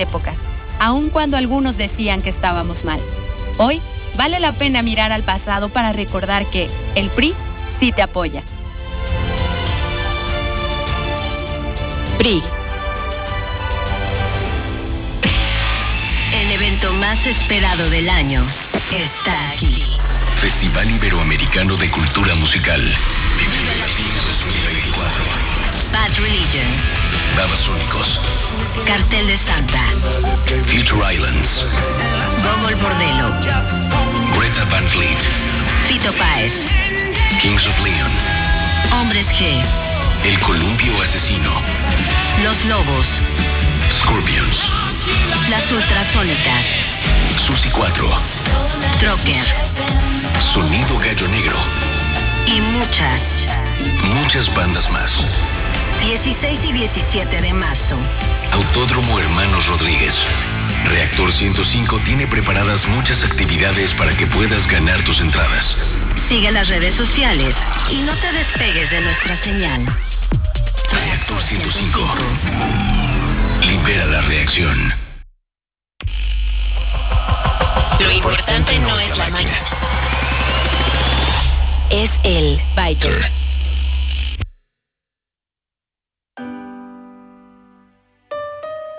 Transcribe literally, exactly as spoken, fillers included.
épocas, aun cuando algunos decían que estábamos mal. Hoy vale la pena mirar al pasado para recordar que el P R I sí te apoya. P R I. El evento más esperado del año está aquí. Festival Iberoamericano de Cultura Musical. dos mil veinticuatro. Bad Religion. Babasónicos. Cartel de Santa. Future Islands. Gogol Bordello. Greta Van Fleet. Fito Páez. Kings of Leon. Hombres G. El Columpio Asesino. Los Lobos. Scorpions. Las Ultrasónicas. Susi cuatro. Trocker. Sonido Gallo Negro. Y muchas, Muchas bandas más. dieciséis y diecisiete de marzo. Autódromo Hermanos Rodríguez. Reactor ciento cinco tiene preparadas muchas actividades para que puedas ganar tus entradas. Sigue las redes sociales y no te despegues de nuestra señal. Reactor ciento cinco. Libera la reacción. Lo importante no es la máquina, Es el Biker.